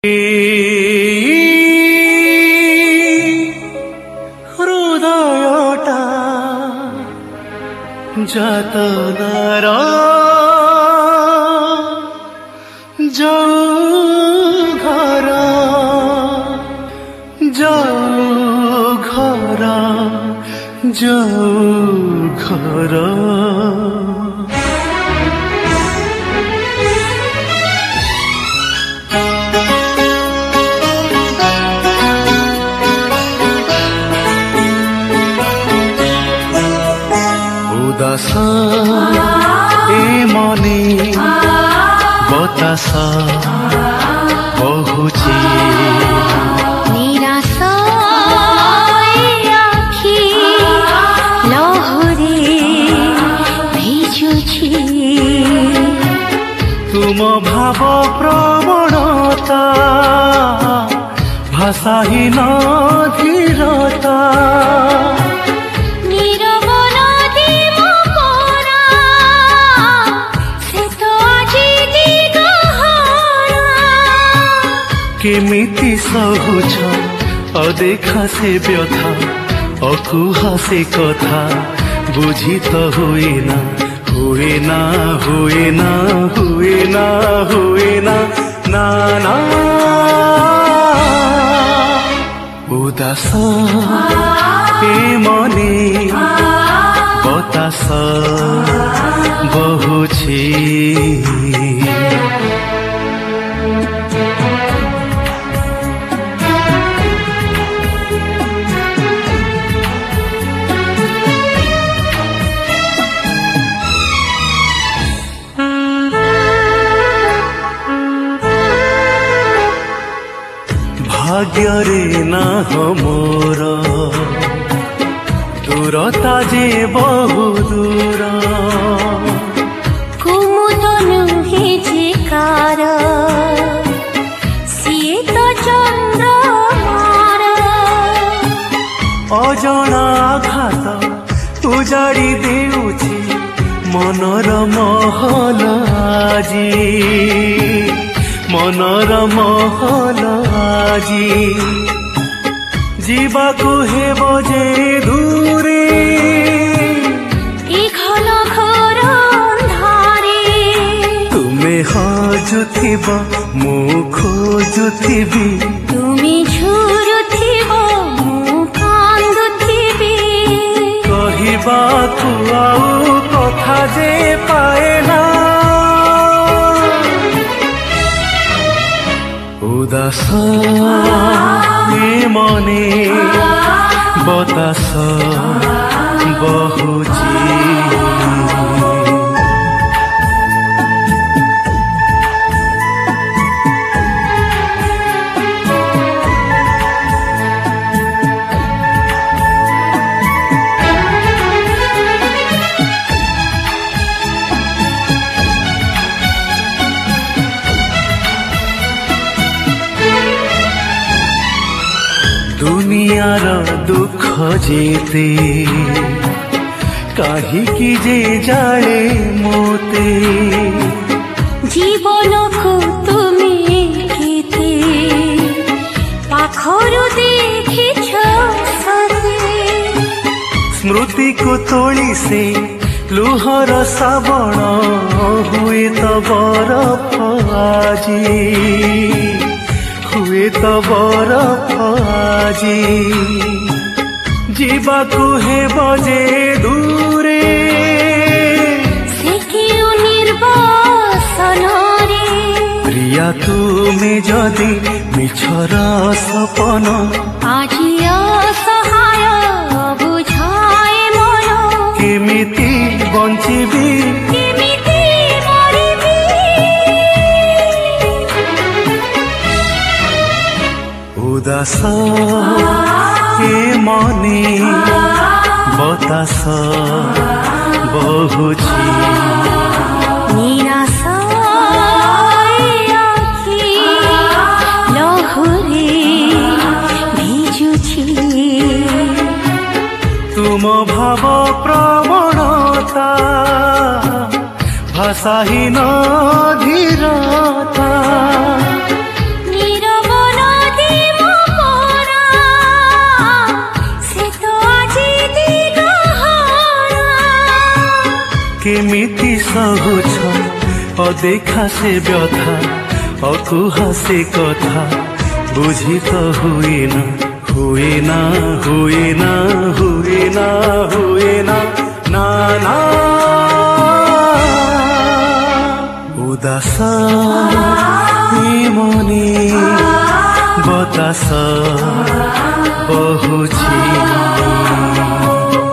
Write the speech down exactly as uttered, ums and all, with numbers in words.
हृदयटा जतनार जाऊ घर जाऊ घर जाऊ घर उदास ए मने बतास बहुची निराश आखि लहरे भिजुछि तुम भाव प्रवणता भाषाहीन धीरता केमिति सहुछ अदेखा से व्यथा अकुहा से कथा बुझी तो हुए ना हुए ना हुए ना हुए ना हुए ना ना ना उदास ए मने बतास बहुछि भाग्यरे ना मोर दूरता जे बहु दूर कुमुदनु हिजिकार सिए तो चंद्रमार अजना आघात उजाड़ी देउछि मनर महल आजी मनर महल आजी जीवाकु हेबो जे दूरे ए घन घोर अंधारे तुमे हजुथिब मु खोजुथिबि तुमे झुरुथिब मु कांदुथिबि कहिबाकु आउ कथा जे पाएना उदास ए मने बतास बहुची दुनियार दुख जेते काहिकी जे जाले मोते जीवन को तुमे केते पाखरु देखिछ सते स्मृति को तोली से लुहर सावण हुए तो बरफ आजी हुए तो बरफ आजी जीवाकु हेबो जे दूरे से केउ निर्वासन रे प्रिया तुमे जदि मिछर सपन आजी असहाय बुझाए मन केमिति बंचिबी केमिति मरिबी उदास ए मने बतास बहुची निराश आखि लहरे भिजुछि तुम भाव प्रवणता भाषाहीन धीरता नीरव केमिति सहुछ अदेखा से व्यथा अकुहा से कथा बुझी तो हुए ना हुए ना हुए ना हुए ना हुए ना ना ना उदास मने बतास बहुची